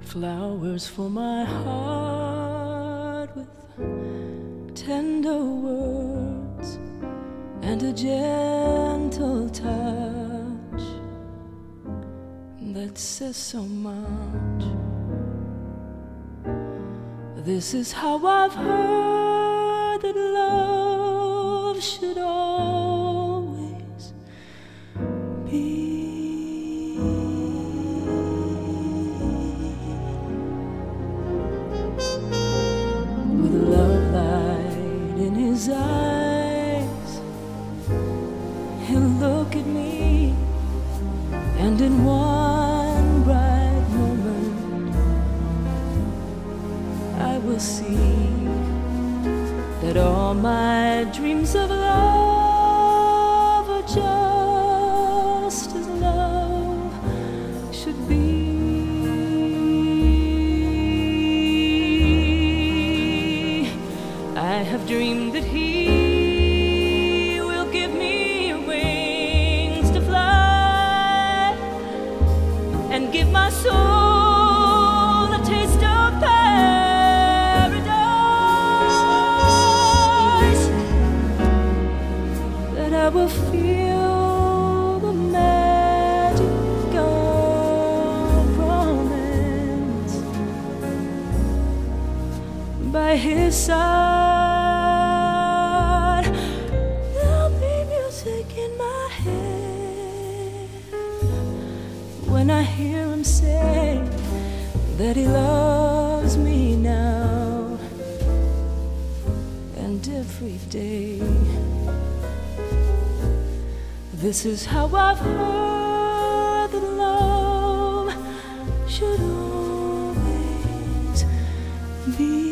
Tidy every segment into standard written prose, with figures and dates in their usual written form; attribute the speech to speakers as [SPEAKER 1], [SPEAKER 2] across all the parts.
[SPEAKER 1] Flowers for my heart with tender words and a gentle touch that says so much. This is how I've heard that love should always be. With a love light in his eyes, he'll look at me, and in one bright moment I will see that all my dreams of love are just as love should be. I have dreamed that he will give me wings to fly and give my soul a taste of paradise, that I will feel the magic of romance by his side. There'll be music in my head when I hear him say that he loves me now and every day. This is how I've heard that love should always be.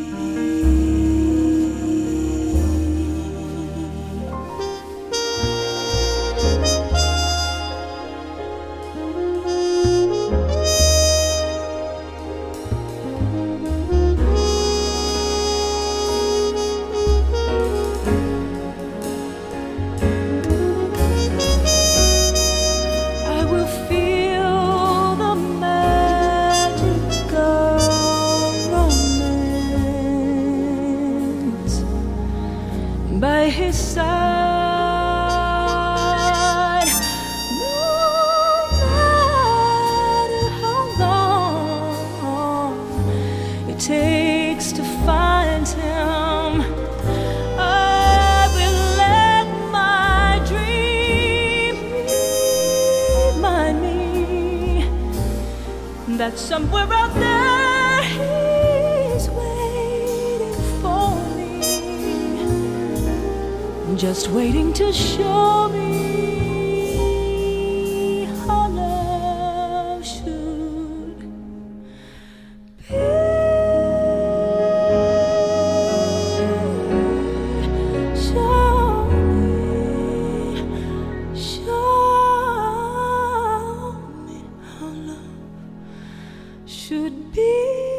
[SPEAKER 1] By his side, no matter how long it takes to find him, I will let my dream remind me that somewhere out there he's waiting for me, just waiting to show me how love should be. Show me how love should be.